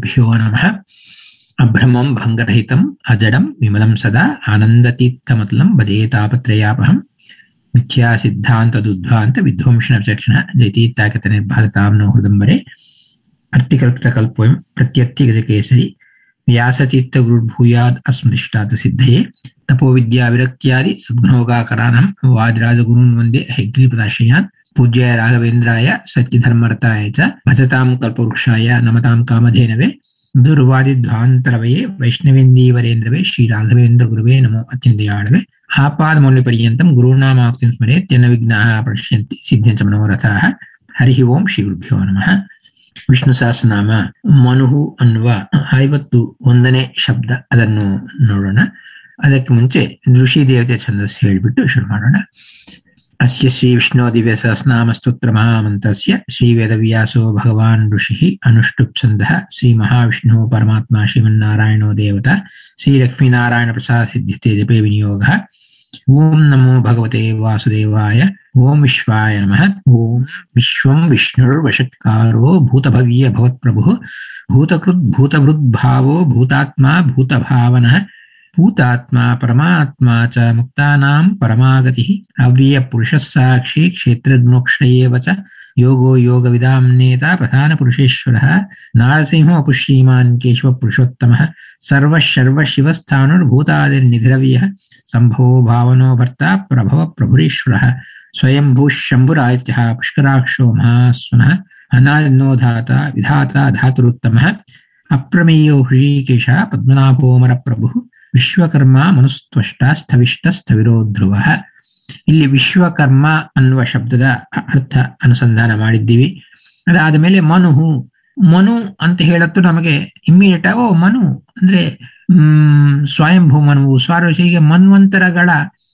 ಶ್ರೀಗುರುಭ್ಯೋ ನಮಃ. ಅಭ್ರಮಂ ಭಂಗರಹಿತಂ ಅಜಡಂ ವಿಮಲಂ ಸದಾ ಆನಂದತೀರ್ಥಮತುಲಂ ಭಜೇ ತಾಪತ್ರಯಾಪಹಂ. ಮಿಥ್ಯಾ ಸಿದ್ಧಾಂತದುದ್ಧ್ವಾಂತ ವಿಧ್ವಂಸನ ವಿಚಕ್ಷಣ ಜಯತೀರ್ಥಾಕೃತ ನಿರ್ಭಾಸತಾಂ ನೋ ಹೃದಂಬರೆ. ಅರ್ಥಿಕಲ್ಪಿತಕಲ್ಪೋಯಂ ಪ್ರತ್ಯರ್ಥಿಗಜಕೇಸರಿ ವ್ಯಾಸತೀರ್ಥಗುರುರ್ಭೂಯಾದ್ ಅಸ್ಮದಿಷ್ಟಾತ ಸಿದ್ಧಯೇ. ತಪೋವಿದ್ಯಾ ವಿರಕ್ತ್ಯಾದಿ ಸದ್ಗುಣೋಗಾಕರಾನಂ ವಾದಿರಾಜಗುರುನ್ ವಂದೇ ಹೈಗ್ರೀಪದಾಶ್ರಯಾನ್. ಪೂಜ್ಯಾಯ ರಾಘವೇಂದ್ರಾಯ ಸತ್ಯಧರ್ಮರತಾಯ ಚ ಭಜತಾಂ ಕಲ್ಪವೃಕ್ಷಾಯ ನಮತಾಂ ಕಾಮಧೇನವೇ. ದುರ್ವಾದಿಧ್ವಾಂತರವಯೇ ವೈಷ್ಣವೇಂದೀವರೇಂದ್ರವೇ ಶ್ರೀ ರಾಘವೇಂದ್ರ ಗುರುವೇ ನಮೋ ಅತ್ಯಂತಯಾಳವೇ. ಆಪಾದಮೌಲ್ಯಪರ್ಯಂತಂ ಗುರುಣಾಮಾಕ್ತಿಂ ಸ್ಮರೇತ್ ಯನ್ನ ವಿಘ್ನಾಃ ಪ್ರಣಶ್ಯಂತಿ ಸಿದ್ಧ್ಯಂಚ ಮನೋರಥಾಃ. ಹರಿ ಓಂ ಶ್ರೀ ಗುರುಭ್ಯೋ ನಮಃ. ವಿಷ್ಣು ಸಹಸ್ರನಾಮ ಮನುಹು ಅನ್ನುವ 51ನೇ ಶಬ್ದ, ಅದನ್ನು ನೋಡೋಣ. ಅದಕ್ಕೆ ಮುಂಚೆ ಋಷಿ ದೇವತೆ ಛಂದಸ್ಸು ಹೇಳಿಬಿಟ್ಟು ಶುರು ಮಾಡೋಣ. ಅಸ್ಯ ಶ್ರೀ ವಿಷ್ಣು ದಿವ್ಯ ಸಹಸ್ರನಾಮ ಸ್ತೋತ್ರ ಮಹಾಮಂತ್ರಸ್ಯ ಶ್ರೀ ವೇದವ್ಯಾಸೋ ಭಗವಾನ್ ಋಷಿ ಅನುಷ್ಠುಪ್ ಛಂದಃ ಶ್ರೀ ಮಹಾವಿಷ್ಣು ಪರಮಾತ್ಮ ಶ್ರೀಮನ್ನಾರಾಯಣೋ ದೇವತಾ ಶ್ರೀ ಲಕ್ಷ್ಮೀನಾರಾಯಣ ಪ್ರಸಾದ ಸಿದ್ಧತೆ ಜಪೇ ವಿನಿಯೋಗಃ. ಓಂ ನಮೋ ಭಗವತೆ ವಾಸುದೇವಾಯ. ಓಂ ವಿಶ್ವಾಯ ನಮಃ. ಓಂ ವಿಶ್ವಂ ವಿಷ್ಣುರ್ವಷಟ್ಕಾರೋ ಭೂತಭವ್ಯ ಭವತ್ಪ್ರಭು ಭೂತಕೃತ್ ಭೂತಭೃದ್ಭಾವೋ ಭೂತಾತ್ಮ ಭೂತಭಾವನಃ ಭೂತಾತ್ಮ ಪರಮಾತ್ಮ ಚ ಮುಕ್ತಾನಾಂ ಪರಮಾಗತಿ ಅವ್ರಿಯ ಪುರುಷ ಸಾಕ್ಷಿ ಕ್ಷೇತ್ರಜ್ಞೋಕ್ಷಯೇವ ಚ ಯೋಗೋ ಯೋಗ ವಿದಾಂ ನೇತಾ ಪ್ರಧಾನ ಪುರುಷೇಶ್ವರಃ ನಾರಸಿಂಹೋ ಅಪುಶ್ರೀಮಾನ್ ಕೇಶವ ಪುರುಷೋತ್ತಮಃ ಸರ್ವಶರ್ವ ಶಿವಸ್ಥಾನುರ್ಭೂತಾದಿರ್ನಿಧಿರವ್ಯಃ ಸಂಭವೋ ಭಾವನೋ ಭರ್ತಾ ಪ್ರಭವ ಪ್ರಭುರೀಶ್ವರಃ ಸ್ವಯಂಭೂ ಶಂಭುರಾತ್ಯಃ ಪುಷ್ಕರಾಕ್ಷೋ ಮಹಾಸ್ವನಃ ಅನಾದಿನೋ ಧಾತ ವಿಧಾತ ಧಾತುರುತ್ತಮಃ ಅಪ್ರಮೇಯೋ ಹೃಷಿಕೇಶ ಪದ್ಮನಾಭೋಮರ ಪ್ರಭು ವಿಶ್ವಕರ್ಮ ಮನುಸ್ತ್ವಷ್ಟ ಸ್ಥವಿಷ್ಟ ಸ್ಥವಿರೋ ಧ್ರುವ. ಇಲ್ಲಿ ವಿಶ್ವಕರ್ಮ ಅನ್ನುವ ಶಬ್ದದ ಅರ್ಥ ಅನುಸಂಧಾನ ಮಾಡಿದ್ದೀವಿ. ಅದಾದ ಮೇಲೆ ಮನುಹು, ಮನು ಅಂತ ಹೇಳತ್ತು ನಮಗೆ ಇಮ್ಮಿಡಿಯೇಟ್ ಓ ಮನು ಅಂದ್ರೆ ಸ್ವಯಂಭೂ ಮನುವು ಸ್ವಾರೋಷ. ಹೀಗೆ ಮನ್ವಂತರಗಳ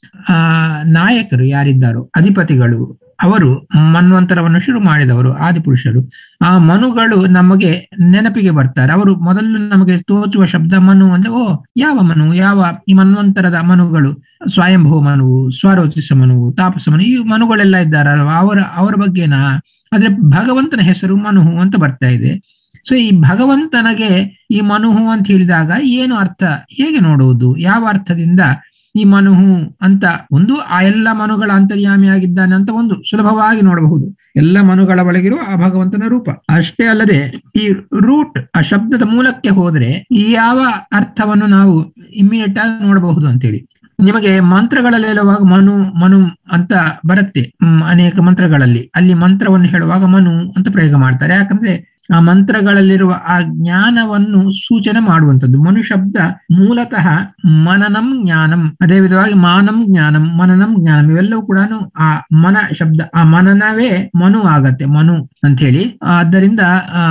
ನಾಯಕರು ಯಾರಿದ್ದಾರೋ, ಅಧಿಪತಿಗಳು, ಅವರು ಮನ್ವಂತರವನ್ನು ಶುರು ಮಾಡಿದವರು ಆದಿಪುರುಷರು. ಆ ಮನುಗಳು ನಮಗೆ ನೆನಪಿಗೆ ಬರ್ತಾರೆ. ಅವರು ಮೊದಲು ನಮಗೆ ತೋಚುವ ಶಬ್ದ ಮನು ಅಂದ್ರೆ ಓ ಯಾವ ಮನು, ಯಾವ ಈ ಮನ್ವಂತರದ ಮನುಗಳು, ಸ್ವಯಂಭೂ ಮನುವು, ಸ್ವರೋಚಿಸ ಮನುವು, ತಾಪಸ ಮನು, ಈ ಮನುಗಳೆಲ್ಲ ಇದ್ದಾರಲ್ವ, ಅವರ ಬಗ್ಗೆನಾ? ಆದ್ರೆ ಭಗವಂತನ ಹೆಸರು ಮನುಹು ಅಂತ ಬರ್ತಾ ಇದೆ. ಸೊ ಈ ಭಗವಂತನಿಗೆ ಈ ಮನುಹು ಅಂತ ಹೇಳಿದಾಗ ಏನು ಅರ್ಥ, ಹೇಗೆ ನೋಡುವುದು, ಯಾವ ಅರ್ಥದಿಂದ ಈ ಮನುಹು ಅಂತ? ಒಂದು, ಆ ಎಲ್ಲ ಮನುಗಳ ಅಂತರ್ಯಾಮಿಯಾಗಿದ್ದಾನೆ ಅಂತ ಒಂದು ಸುಲಭವಾಗಿ ನೋಡಬಹುದು. ಎಲ್ಲ ಮನುಗಳ ಒಳಗಿರುವ ಆ ಭಗವಂತನ ರೂಪ. ಅಷ್ಟೇ ಅಲ್ಲದೆ ಈ ರೂಟ್, ಆ ಶಬ್ದದ ಮೂಲಕ್ಕೆ ಹೋದ್ರೆ ಈ ಯಾವ ಅರ್ಥವನ್ನು ನಾವು ಇಮ್ಮಿಡಿಯೇಟ್ ಆಗಿ ನೋಡಬಹುದು ಅಂತೇಳಿ. ನಿಮಗೆ ಮಂತ್ರಗಳಲ್ಲಿ ಹೇಳುವಾಗ ಮನು ಮನು ಅಂತ ಬರುತ್ತೆ ಅನೇಕ ಮಂತ್ರಗಳಲ್ಲಿ. ಅಲ್ಲಿ ಮಂತ್ರವನ್ನು ಹೇಳುವಾಗ ಮನು ಅಂತ ಪ್ರಯೋಗ ಮಾಡ್ತಾರೆ. ಯಾಕಂದ್ರೆ ಆ ಮಂತ್ರಗಳಲ್ಲಿರುವ ಆ ಜ್ಞಾನವನ್ನು ಸೂಚನೆ ಮಾಡುವಂಥದ್ದು. ಮನು ಶಬ್ದ ಮೂಲತಃ ಮನನಂ ಜ್ಞಾನಂ, ಅದೇ ವಿಧವಾಗಿ ಮಾನಂ ಜ್ಞಾನಂ, ಮನನಂ ಜ್ಞಾನಂ, ಇವೆಲ್ಲವೂ ಕೂಡ ಆ ಮನ ಶಬ್ದ, ಆ ಮನನವೇ ಮನು ಆಗತ್ತೆ, ಮನು ಅಂತ ಹೇಳಿ. ಆದ್ದರಿಂದ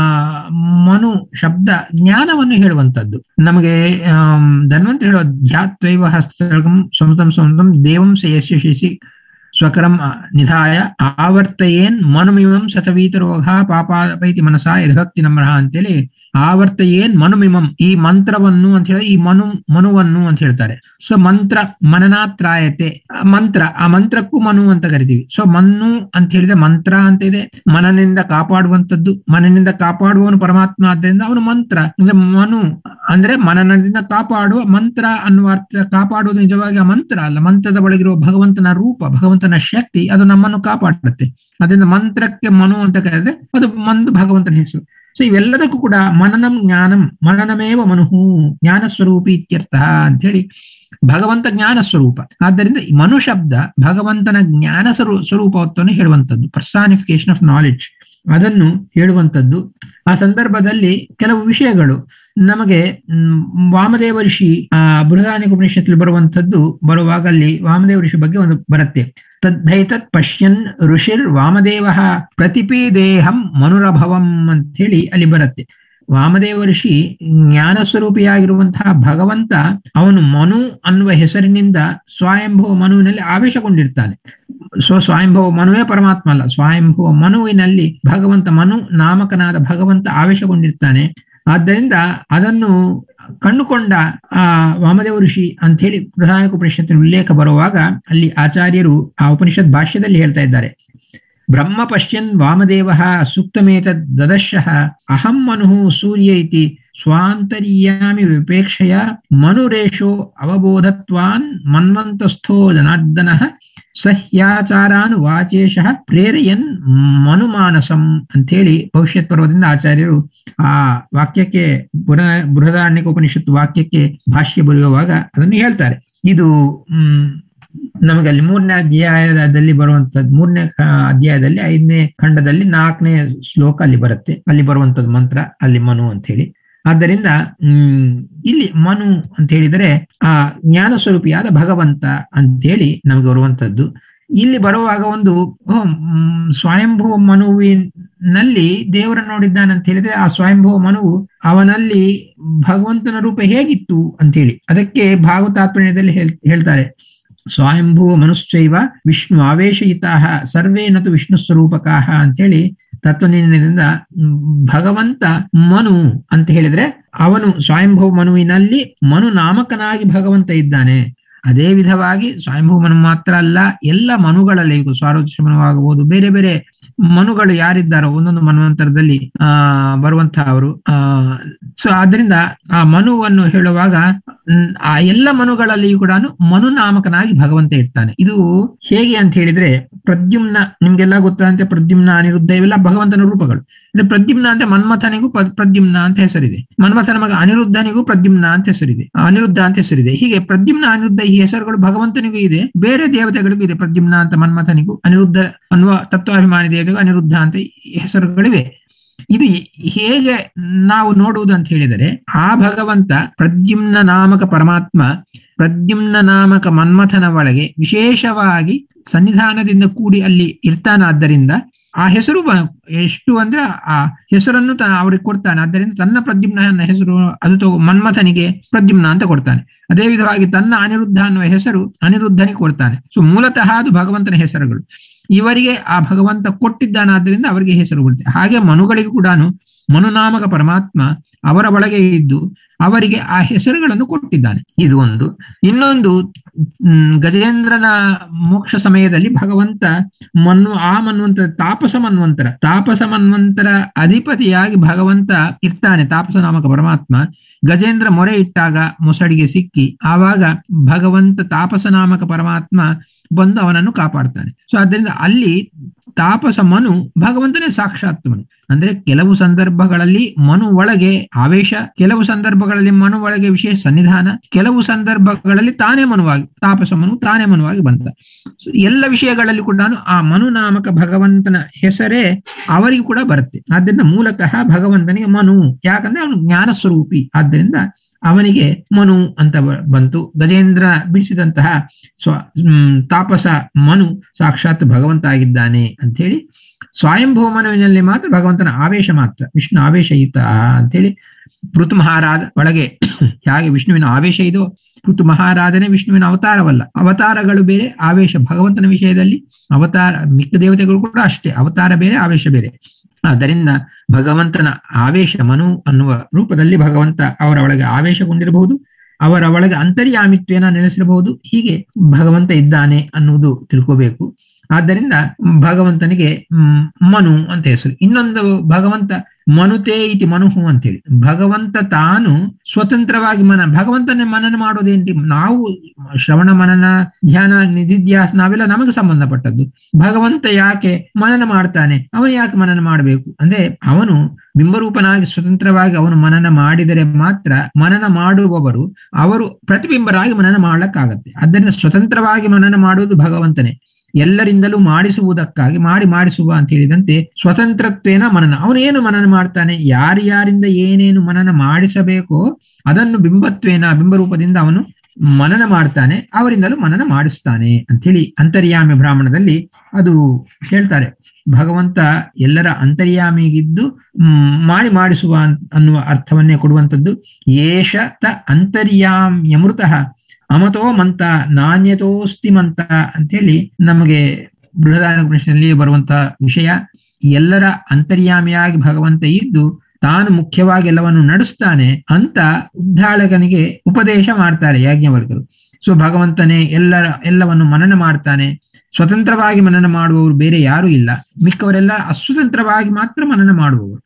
ಮನು ಶಬ್ದ ಜ್ಞಾನವನ್ನು ಹೇಳುವಂಥದ್ದು. ನಮಗೆ ಧನ್ವಂತ ಹೇಳುವ ಧ್ಯಾತ್ವೈವ ಹಸ್ತಂ ಸ್ವಂತಂ ಸ್ವಂತಂ ದೇವಂ ಯಶಸ್ವಿ ಸ್ವಕರಂ ನಿಧಾಯ ಆವರ್ತಯೇನ್ ಮನುಮಿಮಂ ಸತವೀತರೋಗ ಪಾಪಾಪೈತಿ ಮನಸಾ ಯದ್ಭಕ್ತಿ ನಮ್ರಹ ಅಂತೇಳಿ ಆವರ್ತಯೇನ್ ಮನುಮಿಮಂ, ಈ ಮಂತ್ರವನ್ನು ಅಂತ ಹೇಳಿ ಈ ಮನುವನ್ನು ಅಂತ ಹೇಳ್ತಾರೆ. ಸೊ ಮಂತ್ರ ಮನನಾತ್ರಾಯತೆ, ಮಂತ್ರ, ಆ ಮಂತ್ರಕ್ಕೂ ಮನು ಅಂತ ಕರಿತೀವಿ. ಸೊ ಮನು ಅಂತ ಹೇಳಿದ್ರೆ ಮಂತ್ರ ಅಂತ ಇದೆ, ಮನನಿಂದ ಕಾಪಾಡುವಂಥದ್ದು. ಮನನಿಂದ ಕಾಪಾಡುವವನು ಪರಮಾತ್ಮ, ಆದ್ದರಿಂದ ಅವನು ಮಂತ್ರ ಅಂದ್ರೆ ಮನು ಅಂದ್ರೆ ಮನನದಿಂದ ಕಾಪಾಡುವ. ಮಂತ್ರ ಅನ್ನುವ ಅರ್ಥ ಕಾಪಾಡುವುದು ನಿಜವಾಗಿ ಆ ಮಂತ್ರ ಅಲ್ಲ, ಮಂತ್ರದ ಒಳಗಿರುವ ಭಗವಂತನ ರೂಪ, ಭಗವಂತನ ಶಕ್ತಿ, ಅದು ನಮ್ಮನ್ನು ಕಾಪಾಡುತ್ತೆ. ಅದರಿಂದ ಮಂತ್ರಕ್ಕೆ ಮನು ಅಂತ ಕರೆದ್ರೆ ಅದು ಒಂದು ಭಗವಂತನ ಹೆಸರು. ಸೊ ಇವೆಲ್ಲದಕ್ಕೂ ಕೂಡ ಮನನಂ ಜ್ಞಾನಂ, ಮನನಮೇವ ಮನುಹು ಜ್ಞಾನ ಸ್ವರೂಪಿ ಇತ್ಯರ್ಥ ಅಂತ ಹೇಳಿ ಭಗವಂತ ಜ್ಞಾನ ಸ್ವರೂಪ. ಆದ್ದರಿಂದ ಈ ಮನು ಶಬ್ದ ಭಗವಂತನ ಜ್ಞಾನ ಸ್ವರೂಪತ್ವವನ್ನು ಹೇಳುವಂಥದ್ದು, ಪರ್ಸಾನಿಫಿಕೇಶನ್ ಆಫ್ ನಾಲೆಡ್ಜ್, ಅದನ್ನು ಹೇಳುವಂಥದ್ದು. ಆ ಸಂದರ್ಭದಲ್ಲಿ ಕೆಲವು ವಿಷಯಗಳು ನಮಗೆ ವಾಮದೇವ ಋಷಿ ಬೃಹದಾರಣ್ಯಕ ಉಪನಿಷತ್ತಲ್ಲಿ ಬರುವಾಗ ಅಲ್ಲಿ ವಾಮದೇವ ಋಷಿ ಬಗ್ಗೆ ಒಂದು ಬರುತ್ತೆ. ತದ್ಧೈತತ್ ಪಶ್ಯನ್ ಋಷಿರ್ ವಾಮದೇವ ಪ್ರತಿಪೇದೇಹಂ ಮನುರಭವಂ ಅಂತ ಹೇಳಿ ಅಲ್ಲಿ ಬರುತ್ತೆ. ವಾಮದೇವ ಋಷಿ ಜ್ಞಾನ ಸ್ವರೂಪಿಯಾಗಿರುವಂತಹ ಭಗವಂತ, ಅವನು ಮನು ಅನ್ನುವ ಹೆಸರಿನಿಂದ ಸ್ವಯಂಭವ ಮನುವಿನಲ್ಲಿ ಆವೇಶಗೊಂಡಿರ್ತಾನೆ. ಸ್ವಯಂಭವ ಮನುವೇ ಪರಮಾತ್ಮ ಅಲ್ಲ, ಸ್ವಯಂಭವ ಮನುವಿನಲ್ಲಿ ಭಗವಂತ, ಮನು ನಾಮಕನಾದ ಭಗವಂತ ಆವೇಶಗೊಂಡಿರ್ತಾನೆ. ಆದ್ದರಿಂದ ಅದನ್ನು ಕಂಡುಕೊಂಡ ಆ ವಾಮದೇವ ಋಷಿ ಅಂತ ಹೇಳಿ ಬೃಹದಾರಣ್ಯಕ ಉಪನಿಷತ್ತಿನ ಉಲ್ಲೇಖ ಬರುವಾಗ ಅಲ್ಲಿ ಆಚಾರ್ಯರು ಆ ಉಪನಿಷತ್ ಭಾಷ್ಯದಲ್ಲಿ ಹೇಳ್ತಾ ಇದ್ದಾರೆ. ಬ್ರಹ್ಮ ಪಶ್ಯನ್ ವಾಮದೇವ ಸೂಕ್ತಮೇತದ್ ದದಶಃ ಅಹಂ ಮನುಃ ಸೂರ್ಯ ಇತಿ ಸ್ವಾಂತರ್ಯಾಮಿ ವಿಪೇಕ್ಷೆಯ ಮನುರೇಶೋ ಅವಬೋಧತ್ವಾನ್ ಮನ್ವಂತಸ್ಥೋ ಜನಾರ್ದನಃ ಸಹ್ಯಾಚಾರಾನ್ ವಾಚೇಶಃ ಪ್ರೇರಯನ್ ಮನುಮಾನಸಂ ಅಂತೇಳಿ ಭವಿಷ್ಯತ್ ಪರ್ವದಿಂದ ಆಚಾರ್ಯರು ಆ ವಾಕ್ಯಕ್ಕೆ ಬೃಹದಾರಣ್ಯಕ ಉಪನಿಷತ್ತು ವಾಕ್ಯಕ್ಕೆ ಭಾಷ್ಯ ಬರೆಯುವಾಗ ಅದನ್ನು ಹೇಳ್ತಾರೆ. ಇದು ನಮಗಲ್ಲಿ 3ನೇ ಅಧ್ಯಾಯದಲ್ಲಿ ಬರುವಂತದ್ದು, 3ನೇ ಅಧ್ಯಾಯದಲ್ಲಿ 5ನೇ ಖಂಡದಲ್ಲಿ 4ನೇ ಶ್ಲೋಕ ಅಲ್ಲಿ ಬರುತ್ತೆ. ಅಲ್ಲಿ ಬರುವಂತದ್ದು ಮಂತ್ರ ಅಲ್ಲಿ ಮನು ಅಂತ ಹೇಳಿ. ಆದ್ದರಿಂದ ಇಲ್ಲಿ ಮನು ಅಂತ ಹೇಳಿದರೆ ಆ ಜ್ಞಾನ ಸ್ವರೂಪಿಯಾದ ಭಗವಂತ ಅಂತೇಳಿ ನಮ್ಗೆ ಬರುವಂತದ್ದು. ಇಲ್ಲಿ ಬರುವಾಗ ಒಂದು ಸ್ವಯಂಭೂ ಮನುವಿನಲ್ಲಿ ದೇವರನ್ನು ನೋಡಿದ್ದಾನೆ ಅಂತ ಹೇಳಿದ್ರೆ ಆ ಸ್ವಯಂಭೂ ಮನುವು ಅವನಲ್ಲಿ ಭಗವಂತನ ರೂಪ ಹೇಗಿತ್ತು ಅಂತೇಳಿ ಅದಕ್ಕೆ ಭಾಗವತಾತ್ಮಣ್ಯದಲ್ಲಿ ಹೇಳ್ತಾರೆ. ಸ್ವಯಂಭೂ ಮನುಶ್ಚೈವ ವಿಷ್ಣು ಆವೇಶಯಿತಾಃ ಸರ್ವೇ ನತು ವಿಷ್ಣು ಸ್ವರೂಪಕಾಃ ಅಂತೇಳಿ ತತ್ವನಿರ್ಣಯದಿಂದ ಭಗವಂತ ಮನು ಅಂತ ಹೇಳಿದ್ರೆ ಅವನು ಸ್ವಯಂಭೂ ಮನುವಿನಲ್ಲಿ ಮನು ನಾಮಕನಾಗಿ ಭಗವಂತ ಇದ್ದಾನೆ. ಅದೇ ವಿಧವಾಗಿ ಸ್ವಯಂಭೂ ಮನು ಮಾತ್ರ ಅಲ್ಲ, ಎಲ್ಲ ಮನುಗಳಲ್ಲಿ ಸ್ವಾರೋಚಿಷ ಮನುವಾಗಬಹುದು, ಬೇರೆ ಬೇರೆ ಮನುಗಳು ಯಾರಿದ್ದಾರೋ ಒಂದೊಂದು ಮನ್ವಂತರದಲ್ಲಿ ಬರುವಂತಹ ಅವರು. ಸೊ ಆದ್ರಿಂದ ಆ ಮನುವನ್ನು ಹೇಳುವಾಗ ಆ ಎಲ್ಲ ಮನುಗಳಲ್ಲಿಯೂ ಕೂಡ ಮನುನಾಮಕನಾಗಿ ಭಗವಂತ ಇರ್ತಾನೆ. ಇದು ಹೇಗೆ ಅಂತ ಹೇಳಿದ್ರೆ ಪ್ರದ್ಯುಮ್ನ, ನಿಮ್ಗೆಲ್ಲ ಗೊತ್ತಾದಂತೆ ಪ್ರದ್ಯುಮ್ನ ಅನಿರುದ್ಧ ಇವೆಲ್ಲ ಭಗವಂತನ ರೂಪಗಳು. ಪ್ರದ್ಯುಮ್ನ ಅಂದ್ರೆ ಮನ್ಮಥನಿಗೂ ಪ್ರದ್ಯುಮ್ನ ಅಂತ ಹೆಸರಿದೆ, ಮನ್ಮಥನ ಮಗ ಅನಿರುದ್ಧನಿಗೂ ಪ್ರದ್ಯುಮ್ನ ಅಂತ ಹೆಸರಿದೆ, ಅನಿರುದ್ಧ ಅಂತ ಹೆಸರಿದೆ. ಹೀಗೆ ಪ್ರದ್ಯುಮ್ನ ಅನಿರುದ್ಧ ಈ ಹೆಸರುಗಳು ಭಗವಂತನಿಗೂ ಇದೆ, ಬೇರೆ ದೇವತೆಗಳಿಗೂ ಇದೆ. ಪ್ರದ್ಯುಮ್ನ ಅಂತ ಮನ್ಮಥನಿಗೂ, ಅನಿರುದ್ಧ ಅನ್ನುವ ತತ್ವಾಭಿಮಾನಿ ದೇವತೆಗೂ ಅನಿರುದ್ಧ ಅಂತ ಹೆಸರುಗಳಿವೆ. ಇದು ಹೇಗೆ ನಾವು ನೋಡುವುದು ಅಂತ ಹೇಳಿದರೆ ಆ ಭಗವಂತ ಪ್ರದ್ಯುಮ್ನ ನಾಮಕ ಪರಮಾತ್ಮ ಪ್ರದ್ಯುಮ್ನ ನಾಮಕ ಮನ್ಮಥನ ಒಳಗೆ ವಿಶೇಷವಾಗಿ ಸನ್ನಿಧಾನದಿಂದ ಕೂಡಿ ಅಲ್ಲಿ ಇರ್ತಾನಾದ್ದರಿಂದ ಆ ಹೆಸರು ಎಷ್ಟು ಅಂದ್ರೆ ಆ ಹೆಸರನ್ನು ಅವ್ರಿಗೆ ಕೊಡ್ತಾನೆ. ಆದ್ದರಿಂದ ತನ್ನ ಪ್ರದ್ಯುಮ್ನ ಹೆಸರು ಅದು ಮನ್ಮಥನಿಗೆ ಪ್ರದ್ಯುಮ್ನ ಅಂತ ಕೊಡ್ತಾನೆ. ಅದೇ ವಿಧವಾಗಿ ತನ್ನ ಅನಿರುದ್ಧ ಅನ್ನುವ ಹೆಸರು ಅನಿರುದ್ಧನಿಗೆ ಕೊಡ್ತಾನೆ. ಸೊ ಮೂಲತಃ ಅದು ಭಗವಂತನ ಹೆಸರುಗಳು. ಇವರಿಗೆ ಆ ಭಗವಂತ ಕೊಟ್ಟಿದ್ದಾನಾದ್ರಿಂದ ಅವರಿಗೆ ಹೆಸರು ಬರುತ್ತೆ. ಹಾಗೆ ಮನುಗಳಿಗೂ ಕೂಡ ಮನುನಾಮಕ ಪರಮಾತ್ಮ ಅವರ ಒಳಗೆ ಇದ್ದು ಅವರಿಗೆ ಆ ಹೆಸರುಗಳನ್ನು ಕೊಟ್ಟಿದ್ದಾನೆ. ಇದು ಒಂದು. ಇನ್ನೊಂದು, ಗಜೇಂದ್ರನ ಮೋಕ್ಷ ಸಮಯದಲ್ಲಿ ಭಗವಂತ ಮನ್ವಂತರ ತಾಪಸ ಮನ್ವಂತರ ಅಧಿಪತಿಯಾಗಿ ಭಗವಂತ ಇರ್ತಾನೆ. ತಾಪಸ ನಾಮಕ ಪರಮಾತ್ಮ ಗಜೇಂದ್ರ ಮೊರೆ ಇಟ್ಟಾಗ ಮೊಸಡಿಗೆ ಸಿಕ್ಕಿ ಆವಾಗ ಭಗವಂತ ತಾಪಸ ನಾಮಕ ಪರಮಾತ್ಮ ಬಂದು ಅವನನ್ನು ಕಾಪಾಡ್ತಾನೆ. ಸೊ ಆದ್ದರಿಂದ ಅಲ್ಲಿ ತಾಪಸ ಮನು ಭಗವಂತನೇ ಸಾಕ್ಷಾತ್ ಮನು. ಅಂದ್ರೆ ಕೆಲವು ಸಂದರ್ಭಗಳಲ್ಲಿ ಮನು ಒಳಗೆ ಆವೇಶ, ಕೆಲವು ಸಂದರ್ಭಗಳಲ್ಲಿ ಮನು ಒಳಗೆ ವಿಶೇಷ ಸನ್ನಿಧಾನ, ಕೆಲವು ಸಂದರ್ಭಗಳಲ್ಲಿ ತಾನೇ ಮನುವಾಗಿ ತಾಪಸ ಮನು ತಾನೇ ಮನುವಾಗಿ ಬಂದ. ಎಲ್ಲ ವಿಷಯಗಳಲ್ಲಿ ಕೂಡ ಆ ಮನು ನಾಮಕ ಭಗವಂತನ ಹೆಸರೇ ಅವರಿಗೂ ಕೂಡ ಬರುತ್ತೆ. ಆದ್ದರಿಂದ ಮೂಲತಃ ಭಗವಂತನಿಗೆ ಮನು, ಯಾಕಂದ್ರೆ ಅವನು ಜ್ಞಾನ ಸ್ವರೂಪಿ, ಆದ್ದರಿಂದ ಅವನಿಗೆ ಮನು ಅಂತ ಬಂತು. ಗಜೇಂದ್ರ ಬಿಡಿಸಿದಂತಹ ತಾಪಸ ಮನು ಸಾಕ್ಷಾತ್ ಭಗವಂತ ಆಗಿದ್ದಾನೆ ಅಂತ ಹೇಳಿ. ಸ್ವಯಂಭೂ ಮನುವಿನಲ್ಲಿ ಮಾತ್ರ ಭಗವಂತನ ಆವೇಶ ಮಾತ್ರ, ವಿಷ್ಣು ಆವೇಶಯಿತ ಅಂತೇಳಿ. ಪೃಥು ಮಹಾರಾಜ ಒಳಗೆ ಹೇಗೆ ವಿಷ್ಣುವಿನ ಆವೇಶ ಇದೋ, ಪೃಥು ಮಹಾರಾಜನೇ ವಿಷ್ಣುವಿನ ಅವತಾರವಲ್ಲ. ಅವತಾರಗಳು ಬೇರೆ, ಆವೇಶ ಭಗವಂತನ ವಿಷಯದಲ್ಲಿ ಅವತಾರ. ಮಿಕ್ಕ ದೇವತೆಗಳು ಕೂಡ ಅಷ್ಟೇ, ಅವತಾರ ಬೇರೆ ಆವೇಶ ಬೇರೆ. ಆದ್ದರಿಂದ ಭಗವಂತನ ಆವೇಶ ಮನು ಅನ್ನುವ ರೂಪದಲ್ಲಿ ಭಗವಂತ ಅವರ ಒಳಗೆ ಆವೇಶಗೊಂಡಿರಬಹುದು, ಅವರ ಒಳಗೆ ಅಂತರ್ಯಾಮಿತ್ವೇನ ನೆಲೆಸಿರಬಹುದು. ಹೀಗೆ ಭಗವಂತ ಇದ್ದಾನೆ ಅನ್ನುವುದು ತಿಳ್ಕೋಬೇಕು. ಆದ್ದರಿಂದ ಭಗವಂತನಿಗೆ ಮನು ಅಂತ ಹೆಸರು. ಇನ್ನೊಂದು ಭಗವಂತ ಮನುತೇ ಇತಿ ಮನುಹು ಅಂತೇಳಿ, ಭಗವಂತ ತಾನು ಸ್ವತಂತ್ರವಾಗಿ ಭಗವಂತನೇ ಮನನ ಮಾಡೋದೇಂಟಿ. ನಾವು ಶ್ರವಣ ಮನನ ಧ್ಯಾನ ನಿಧಿಧ್ಯಾಸ ನಾವೆಲ್ಲ ನಮಗೆ ಸಂಬಂಧಪಟ್ಟದ್ದು. ಭಗವಂತ ಯಾಕೆ ಮನನ ಮಾಡ್ತಾನೆ, ಅವನು ಯಾಕೆ ಮನನ ಮಾಡಬೇಕು ಅಂದ್ರೆ ಅವನು ಬಿಂಬರೂಪನಾಗಿ ಸ್ವತಂತ್ರವಾಗಿ ಅವನು ಮನನ ಮಾಡಿದರೆ ಮಾತ್ರ ಮನನ ಮಾಡುವವರು ಅವರು ಪ್ರತಿಬಿಂಬರಾಗಿ ಮನನ ಮಾಡ್ಲಿಕ್ಕಾಗತ್ತೆ. ಆದ್ದರಿಂದ ಸ್ವತಂತ್ರವಾಗಿ ಮನನ ಮಾಡುವುದು ಭಗವಂತನೇ. ಎಲ್ಲರಿಂದಲೂ ಮಾಡಿಸುವುದಕ್ಕಾಗಿ ಮಾಡಿಸುವ ಅಂತ ಹೇಳಿದಂತೆ ಸ್ವತಂತ್ರತ್ವೇನ ಮನನ. ಅವನು ಏನು ಮನನ ಮಾಡ್ತಾನೆ, ಯಾರ್ಯಾರಿಂದ ಏನೇನು ಮನನ ಮಾಡಿಸಬೇಕೋ ಅದನ್ನು ಬಿಂಬರೂಪದಿಂದ ಅವನು ಮನನ ಮಾಡ್ತಾನೆ, ಅವರಿಂದಲೂ ಮನನ ಮಾಡಿಸ್ತಾನೆ ಅಂಥೇಳಿ ಅಂತರ್ಯಾಮಿ ಬ್ರಾಹ್ಮಣದಲ್ಲಿ ಅದು ಹೇಳ್ತಾರೆ. ಭಗವಂತ ಎಲ್ಲರ ಅಂತರ್ಯಾಮಿಗಿದ್ದು ಮಾಡಿಸುವ ಅನ್ನುವ ಅರ್ಥವನ್ನೇ ಕೊಡುವಂಥದ್ದು. ಏಷ ತ ಅಂತರ್ಯಾಮ್ಯಮೃತಃ ಅಮತೋ ಮಂತ ನಾಣ್ಯತೋಸ್ತಿ ಮಂತ ಅಂತೇಳಿ ನಮಗೆ ಬೃಹದಾರಣ್ಯಕುಪನಿಷತ್ನಲ್ಲಿ ಬರುವಂತಹ ವಿಷಯ. ಎಲ್ಲರ ಅಂತರ್ಯಾಮಿಯಾಗಿ ಭಗವಂತ ಇದ್ದು ತಾನು ಮುಖ್ಯವಾಗಿ ಎಲ್ಲವನ್ನು ನಡೆಸ್ತಾನೆ ಅಂತ ಉದ್ದಾಳಕನಿಗೆ ಉಪದೇಶ ಮಾಡ್ತಾರೆ ಯಾಜ್ಞವಲ್ಕರು. ಸೊ ಭಗವಂತನೇ ಎಲ್ಲವನ್ನು ಮನನ ಮಾಡ್ತಾನೆ. ಸ್ವತಂತ್ರವಾಗಿ ಮನನ ಮಾಡುವವರು ಬೇರೆ ಯಾರೂ ಇಲ್ಲ, ಮಿಕ್ಕವರೆಲ್ಲ ಅಸ್ವತಂತ್ರವಾಗಿ ಮಾತ್ರ ಮನನ ಮಾಡುವವರು.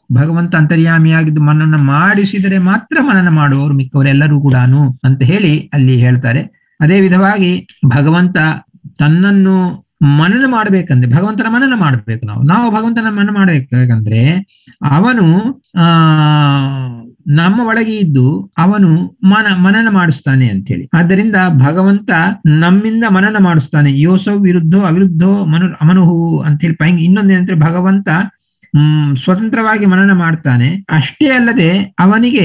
ಭಗವಂತ ಅಂತರ್ಯಾಮಿಯಾಗಿದ್ದು ಮನನ ಮಾಡಿಸಿದರೆ ಮಾತ್ರ ಮನನ ಮಾಡುವವರು ಮಿಕ್ಕವರೆಲ್ಲರೂ ಕೂಡ ಅಂತ ಹೇಳಿ ಅಲ್ಲಿ ಹೇಳ್ತಾರೆ. ಅದೇ ವಿಧವಾಗಿ ಭಗವಂತ ತನ್ನನ್ನು ಮನನ ಮಾಡ್ಬೇಕಂದ್ರೆ, ಭಗವಂತನ ಮನನ ಮಾಡ್ಬೇಕು. ನಾವು ಭಗವಂತನ ಮನನ ಮಾಡ್ಬೇಕಂದ್ರೆ ಅವನು ನಮ್ಮ ಒಳಗೆ ಇದ್ದು ಅವನು ಮನನ ಮಾಡಿಸ್ತಾನೆ ಅಂತೇಳಿ. ಆದ್ದರಿಂದ ಭಗವಂತ ನಮ್ಮಿಂದ ಮನನ ಮಾಡಿಸ್ತಾನೆ. ಯೋಸೌ ವಿರುದ್ಧೋ ಅವಿರುದ್ಧೋ ಅಮನುಹು ಅಂತೇಳಿ ಇನ್ನೊಂದೇನಂದ್ರೆ ಭಗವಂತ ಸ್ವತಂತ್ರವಾಗಿ ಮನನ ಮಾಡ್ತಾನೆ. ಅಷ್ಟೇ ಅಲ್ಲದೆ ಅವನಿಗೆ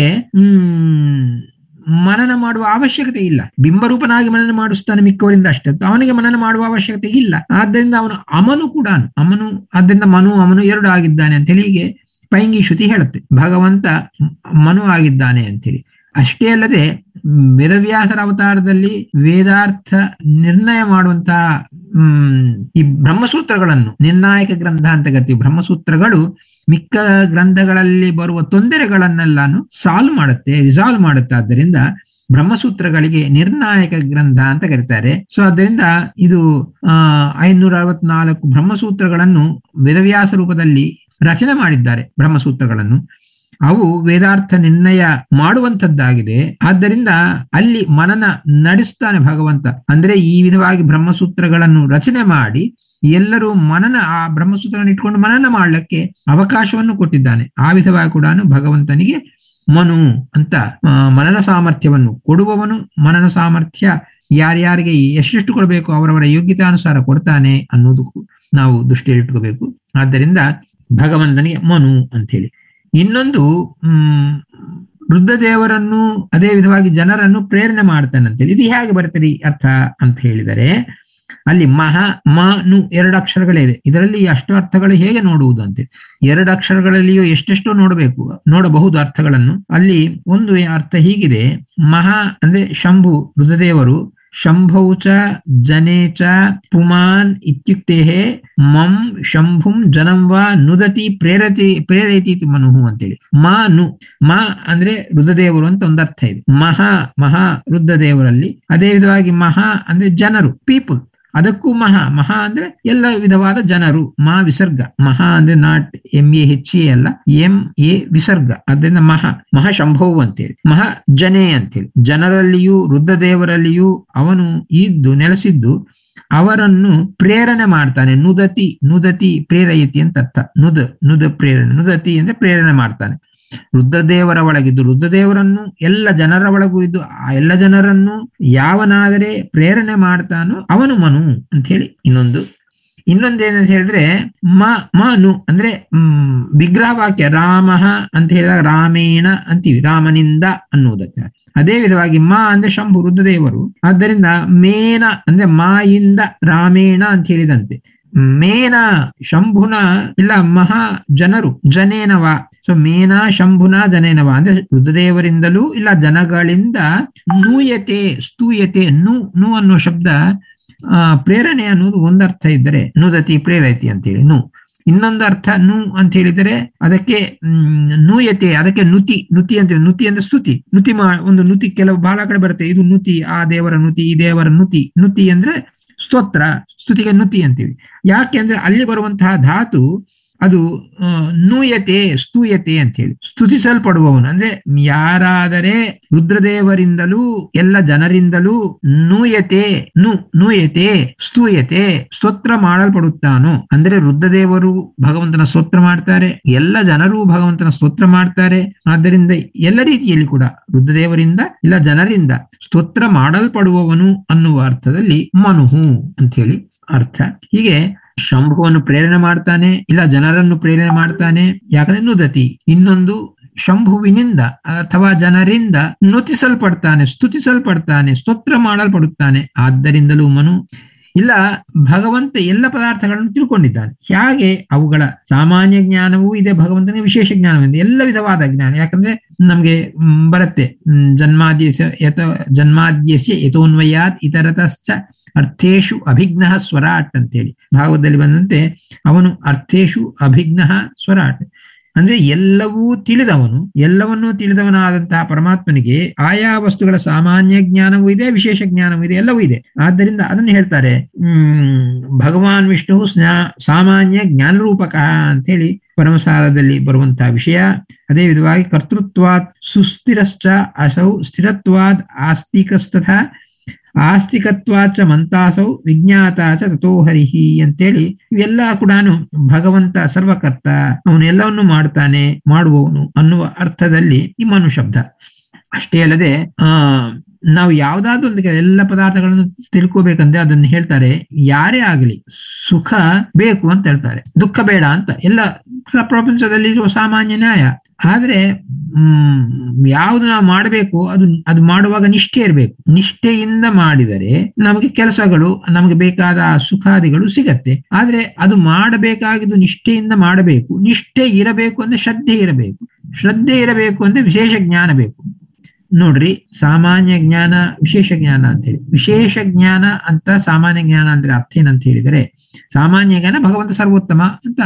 ಮನನ ಮಾಡುವ ಅವಶ್ಯಕತೆ ಇಲ್ಲ. ಬಿಂಬರೂಪನಾಗಿ ಮನನ ಮಾಡಿಸ್ತಾನೆ ಮಿಕ್ಕವರಿಂದ ಅಷ್ಟೇ, ಅವನಿಗೆ ಮನನ ಮಾಡುವ ಅವಶ್ಯಕತೆ ಇಲ್ಲ. ಆದ್ದರಿಂದ ಅವನು ಅಮನು ಕೂಡ ಆದ್ದರಿಂದ ಅಮನು ಎರಡು ಆಗಿದ್ದಾನೆ ಅಂತೇಳಿ ಹೀಗೆ ಪೈಂಗಿ ಶ್ರುತಿ ಹೇಳುತ್ತೆ. ಭಗವಂತ ಮನು ಆಗಿದ್ದಾನೆ ಅಂತೇಳಿ. ಅಷ್ಟೇ ಅಲ್ಲದೆ ವೇದವ್ಯಾಸರ ಅವತಾರದಲ್ಲಿ ವೇದಾರ್ಥ ನಿರ್ಣಯ ಮಾಡುವಂತಹ ಈ ಬ್ರಹ್ಮಸೂತ್ರಗಳನ್ನು ನಿರ್ಣಾಯಕ ಗ್ರಂಥ ಅಂತ ಕರಿತೀವಿ. ಬ್ರಹ್ಮಸೂತ್ರಗಳು ಮಿಕ್ಕ ಗ್ರಂಥಗಳಲ್ಲಿ ಬರುವ ತೊಂದರೆಗಳನ್ನೆಲ್ಲಾನು ರಿಸಾಲ್ವ್ ಮಾಡುತ್ತೆ. ಆದ್ದರಿಂದ ಬ್ರಹ್ಮಸೂತ್ರಗಳಿಗೆ ನಿರ್ಣಾಯಕ ಗ್ರಂಥ ಅಂತ ಕರೀತಾರೆ. ಸೊ ಅದರಿಂದ ಇದು 564 ಬ್ರಹ್ಮಸೂತ್ರಗಳನ್ನು ವೇದವ್ಯಾಸ ರೂಪದಲ್ಲಿ ರಚನೆ ಮಾಡಿದ್ದಾರೆ. ಬ್ರಹ್ಮಸೂತ್ರಗಳನ್ನು ಅವು ವೇದಾರ್ಥ ನಿರ್ಣಯ ಮಾಡುವಂಥದ್ದಾಗಿದೆ. ಆದ್ದರಿಂದ ಅಲ್ಲಿ ಮನನ ನಡೆಸ್ತಾನೆ ಭಗವಂತ. ಅಂದ್ರೆ ಈ ವಿಧವಾಗಿ ಬ್ರಹ್ಮಸೂತ್ರಗಳನ್ನು ರಚನೆ ಮಾಡಿ ಎಲ್ಲರೂ ಆ ಬ್ರಹ್ಮಸೂತ್ರವನ್ನು ಇಟ್ಕೊಂಡು ಮನನ ಮಾಡ್ಲಿಕ್ಕೆ ಅವಕಾಶವನ್ನು ಕೊಟ್ಟಿದ್ದಾನೆ. ಆ ವಿಧವಾಗಿ ಕೂಡ ಭಗವಂತನಿಗೆ ಮನು ಅಂತ ಮನನ ಸಾಮರ್ಥ್ಯವನ್ನು ಕೊಡುವವನು. ಮನನ ಸಾಮರ್ಥ್ಯ ಯಾರ್ಯಾರಿಗೆ ಎಷ್ಟೆಷ್ಟು ಕೊಡಬೇಕು ಅವರವರ ಯೋಗ್ಯತಾನುಸಾರ ಕೊಡ್ತಾನೆ ಅನ್ನೋದಕ್ಕೂ ನಾವು ದೃಷ್ಟಿಯಲ್ಲಿಟ್ಕೋಬೇಕು. ಆದ್ದರಿಂದ ಭಗವಂತನಿಗೆ ಮನು ಅಂತ ಹೇಳಿ. ಇನ್ನೊಂದು ರುದ್ರದೇವರನ್ನು ಅದೇ ವಿಧವಾಗಿ ಜನರನ್ನು ಪ್ರೇರಣೆ ಮಾಡ್ತಾನೆ ಅಂತೇಳಿ. ಇದು ಹೇಗೆ ಬರ್ತದೆ ಅರ್ಥ ಅಂತ ಹೇಳಿದರೆ ಅಲ್ಲಿ ಮನು 2 ಅಕ್ಷರಗಳೇ ಇದೆ. ಇದರಲ್ಲಿ ಅಷ್ಟು ಅರ್ಥಗಳು ಹೇಗೆ ನೋಡುವುದು ಅಂತೇಳಿ 2 ಅಕ್ಷರಗಳಲ್ಲಿಯೂ ಎಷ್ಟೆಷ್ಟೋ ನೋಡಬಹುದು ಅರ್ಥಗಳನ್ನು. ಅಲ್ಲಿ ಒಂದು ಅರ್ಥ ಹೀಗಿದೆ. ಅಂದ್ರೆ ಶಂಭು ರುದ್ರದೇವರು. ಶಂಭೌಚ ಜನೇಚ ಪುಮಾನ್ ಇತ್ಯುಕ್ತೆ ಮಂ ಶಂಭುಂ ಜನಂ ವಾ ನುದತಿ ಪ್ರೇರಯತಿ ಮನುಹು ಅಂತೇಳಿ. ಅಂದ್ರೆ ರುದ್ರದೇವರು ಅಂತ ಒಂದು ಅರ್ಥ ಇದೆ. ಮಹಾ ರುದ್ರದೇವರಲ್ಲಿ. ಅದೇ ವಿಧವಾಗಿ ಅಂದ್ರೆ ಜನರು, ಪೀಪಲ್. ಅದಕ್ಕೂ ಮಹಾ ಅಂದ್ರೆ ಎಲ್ಲ ವಿಧವಾದ ಜನರು. ವಿಸರ್ಗ. ಅಂದ್ರೆ ನಾಟ್ MAHA ಅಲ್ಲ, MA ವಿಸರ್ಗ. ಅದರಿಂದ ಮಹಾಶಂಭವು ಅಂತೇಳಿ, ಜನೇ ಅಂತೇಳಿ. ಜನರಲ್ಲಿಯೂ ರುದ್ರದೇವರಲ್ಲಿಯೂ ಅವನು ನೆಲೆಸಿದ್ದು ಅವರನ್ನು ಪ್ರೇರಣೆ ಮಾಡ್ತಾನೆ. ನುದತಿ ಪ್ರೇರಯತಿ ಅಂತ ಅರ್ಥ. ನುದ ಪ್ರೇರಣೆ. ನುದತಿ ಅಂದ್ರೆ ಪ್ರೇರಣೆ ಮಾಡ್ತಾನೆ. ರುದ್ರದೇವರ ಒಳಗಿದ್ದು ರುದ್ರದೇವರನ್ನು ಎಲ್ಲ ಜನರ ಒಳಗೂ ಇದ್ದು ಆ ಎಲ್ಲ ಜನರನ್ನು ಯಾವನಾದರೆ ಪ್ರೇರಣೆ ಮಾಡ್ತಾನೋ ಅವನು ಮನು ಅಂತ ಹೇಳಿ. ಇನ್ನೊಂದೇನಂತ ಹೇಳಿದ್ರೆ ಮನು ಅಂದ್ರೆ ವಿಗ್ರಹ ವಾಕ್ಯ. ರಾಮ ಅಂತ ಹೇಳಿದಾಗ ರಾಮೇಣ ಅಂತೀವಿ, ರಾಮನಿಂದ ಅನ್ನುವುದಕ್ಕೆ. ಅದೇ ವಿಧವಾಗಿ ಅಂದ್ರೆ ಶಂಭು ರುದ್ರದೇವರು. ಆದ್ದರಿಂದ ಮೇನ ಅಂದ್ರೆ ಮಾಯಿಂದ ರಾಮೇಣ ಅಂತ ಹೇಳಿದಂತೆ ಮೇನ ಶಂಭುನ ಇಲ್ಲ ಜನರು ಜನೇನವ. ಸೊ ಮೇನ ಶಂಭುನ ಜನೇನವ ಅಂದ್ರೆ ರುದ್ರದೇವರಿಂದಲೂ ಇಲ್ಲ ಜನಗಳಿಂದ ನೂಯತೆ ಸ್ತೂಯತೆ. ನು ಅನ್ನೋ ಶಬ್ದ ಪ್ರೇರಣೆ ಅನ್ನೋದು ಒಂದರ್ಥ ಇದ್ದರೆ ನುದತಿ ಪ್ರೇರಯತಿ ಅಂತೇಳಿ ಇನ್ನೊಂದು ಅರ್ಥ ಅಂತ ಹೇಳಿದರೆ ಅದಕ್ಕೆ ನೂಯತೆ, ಅದಕ್ಕೆ ನುತಿ ಅಂತೀವಿ. ನುತಿ ಅಂದ್ರೆ ಸ್ತುತಿ. ಒಂದು ನುತಿ ಕೆಲವು ಬಹಳ ಕಡೆ ಬರುತ್ತೆ. ಇದು ನುತಿ, ಆ ದೇವರ ನುತಿ, ಈ ದೇವರ ನುತಿ ಅಂದ್ರೆ ಸ್ತೋತ್ರ, ಸ್ತುತಿಗೆ ನುತಿ ಅಂತೀವಿ. ಯಾಕೆ ಅಂದ್ರೆ ಅಲ್ಲಿ ಬರುವಂತಹ ಧಾತು ಅದು ನೂಯತೆ ಸ್ತೂಯತೆ ಅಂತ ಹೇಳಿ, ಸ್ತುತಿಸಲ್ಪಡುವವನು. ಅಂದ್ರೆ ಯಾರಾದರೆ ರುದ್ರದೇವರಿಂದಲೂ ಎಲ್ಲ ಜನರಿಂದಲೂ ನೂಯತೆ ಸ್ತೂಯತೆ ಸ್ತೋತ್ರ ಮಾಡಲ್ಪಡುತ್ತಾನೋ ಅಂದ್ರೆ ರುದ್ರದೇವರು ಭಗವಂತನ ಸ್ತೋತ್ರ ಮಾಡ್ತಾರೆ, ಎಲ್ಲ ಜನರು ಭಗವಂತನ ಸ್ತೋತ್ರ ಮಾಡ್ತಾರೆ. ಆದ್ದರಿಂದ ಎಲ್ಲ ರೀತಿಯಲ್ಲಿ ಕೂಡ ರುದ್ರದೇವರಿಂದ ಇಲ್ಲ ಜನರಿಂದ ಸ್ತೋತ್ರ ಮಾಡಲ್ಪಡುವವನು ಅನ್ನುವ ಅರ್ಥದಲ್ಲಿ ಮನುಹು ಅಂತ ಹೇಳಿ ಅರ್ಥ. ಹೀಗೆ ಶಂಭುವನ್ನು ಪ್ರೇರಣೆ ಮಾಡ್ತಾನೆ, ಇಲ್ಲ ಜನರನ್ನು ಪ್ರೇರಣೆ ಮಾಡ್ತಾನೆ. ಯಾಕಂದ್ರೆ ನುದತಿ. ಇನ್ನೊಂದು ಶಂಭುವಿನಿಂದ ಅಥವಾ ಜನರಿಂದ ನುತಿಸಲ್ಪಡ್ತಾನೆ, ಸ್ತುತಿಸಲ್ಪಡ್ತಾನೆ, ಸ್ತೋತ್ರ ಮಾಡಲ್ಪಡುತ್ತಾನೆ. ಆದ್ದರಿಂದಲೂ ಮನು. ಇಲ್ಲ ಭಗವಂತ ಎಲ್ಲ ಪದಾರ್ಥಗಳನ್ನು ತಿಳ್ಕೊಂಡಿದ್ದಾನೆ. ಹೇಗೆ ಅವುಗಳ ಸಾಮಾನ್ಯ ಜ್ಞಾನವೂ ಇದೆ, ಭಗವಂತನಿಗೆ ವಿಶೇಷ ಜ್ಞಾನವಿದೆ, ಎಲ್ಲ ವಿಧವಾದ ಜ್ಞಾನ. ಯಾಕಂದ್ರೆ ನಮ್ಗೆ ಬರುತ್ತೆ ಜನ್ಮಾದ್ಯಸ್ಯ ಯಥೋನ್ವಯಾತ್ ಇತರತಶ್ಚ ಅರ್ಥೇಶು ಅಭಿಜ್ಞ ಸ್ವರಾಟ್ ಅಂತೇಳಿ ಭಾಗವತದಲ್ಲಿ ಬಂದಂತೆ ಅವನು ಅರ್ಥೇಶು ಅಭಿಜ್ಞ ಸ್ವರಾಟ್. ಅಂದ್ರೆ ಎಲ್ಲವೂ ತಿಳಿದವನು, ಎಲ್ಲವನ್ನೂ ತಿಳಿದವನಾದಂತಹ ಪರಮಾತ್ಮನಿಗೆ ಆಯಾ ವಸ್ತುಗಳ ಸಾಮಾನ್ಯ ಜ್ಞಾನವೂ ಇದೆ, ವಿಶೇಷ ಜ್ಞಾನವೂ ಇದೆ, ಎಲ್ಲವೂ ಇದೆ. ಆದ್ದರಿಂದ ಅದನ್ನು ಹೇಳ್ತಾರೆ, ಭಗವಾನ್ ವಿಷ್ಣು ಸಾಮಾನ್ಯ ಜ್ಞಾನರೂಪಕ ಅಂತ ಹೇಳಿ ಪರಮಸಾರದಲ್ಲಿ ಬರುವಂತಹ ವಿಷಯ. ಅದೇ ವಿಧವಾಗಿ ಕರ್ತೃತ್ವಾತ್ ಸುಸ್ಥಿರಶ್ಚ ಅಸೌ ಸ್ಥಿರತ್ವಾದ್ ಆಸ್ತಿಕಸ್ತಥ ಆಸ್ತಿಕತ್ವಾಚ ಮಂತಾಸೌ ವಿಜ್ಞಾತಾಚ ತಥೋ ಹರಿಹಿ ಅಂತೇಳಿ ಇವೆಲ್ಲ ಕೂಡ ಭಗವಂತ ಸರ್ವಕರ್ತ, ಅವನು ಎಲ್ಲವನ್ನು ಮಾಡ್ತಾನೆ, ಮಾಡುವವನು ಅನ್ನುವ ಅರ್ಥದಲ್ಲಿ ಈ ಮನು ಶಬ್ದ. ಅಷ್ಟೇ ಅಲ್ಲದೆ ನಾವು ಯಾವ್ದಾದ್ರು ಒಂದು ಎಲ್ಲ ಪದಾರ್ಥಗಳನ್ನು ತಿಳ್ಕೋಬೇಕಂದ್ರೆ ಅದನ್ನು ಹೇಳ್ತಾರೆ, ಯಾರೇ ಆಗಲಿ ಸುಖ ಬೇಕು ಅಂತ ಹೇಳ್ತಾರೆ, ದುಃಖ ಬೇಡ ಅಂತ. ಎಲ್ಲ ಪ್ರಪಂಚದಲ್ಲಿರುವ ಸಾಮಾನ್ಯ ನ್ಯಾಯ. ಆದ್ರೆ ಯಾವ್ದು ನಾವು ಮಾಡಬೇಕು ಅದು ಮಾಡುವಾಗ ನಿಷ್ಠೆ ಇರಬೇಕು. ನಿಷ್ಠೆಯಿಂದ ಮಾಡಿದರೆ ನಮಗೆ ಕೆಲಸಗಳು, ನಮಗೆ ಬೇಕಾದ ಸುಖಾದಿಗಳು ಸಿಗತ್ತೆ. ಆದ್ರೆ ಅದು ಮಾಡಬೇಕಾಗಿದ್ದು ನಿಷ್ಠೆಯಿಂದ ಮಾಡಬೇಕು. ನಿಷ್ಠೆ ಇರಬೇಕು ಅಂದ್ರೆ ಶ್ರದ್ಧೆ ಇರಬೇಕು. ಶ್ರದ್ಧೆ ಇರಬೇಕು ಅಂದ್ರೆ ವಿಶೇಷ ಜ್ಞಾನ ಬೇಕು. ನೋಡ್ರಿ, ಸಾಮಾನ್ಯ ಜ್ಞಾನ, ವಿಶೇಷ ಜ್ಞಾನ ಅಂತ ಹೇಳಿ. ವಿಶೇಷ ಜ್ಞಾನ ಅಂತ ಸಾಮಾನ್ಯ ಜ್ಞಾನ ಅಂದ್ರೆ ಅರ್ಥ ಏನಂತ ಹೇಳಿದರೆ, ಸಾಮಾನ್ಯ ಜ್ಞಾನ ಭಗವಂತ ಸರ್ವೋತ್ತಮ ಅಂತ